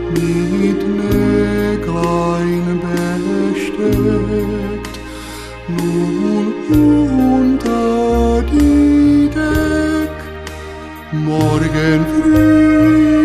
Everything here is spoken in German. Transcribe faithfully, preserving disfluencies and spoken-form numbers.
mit Näglein besteckt, nun unter die Deck. Morgen früh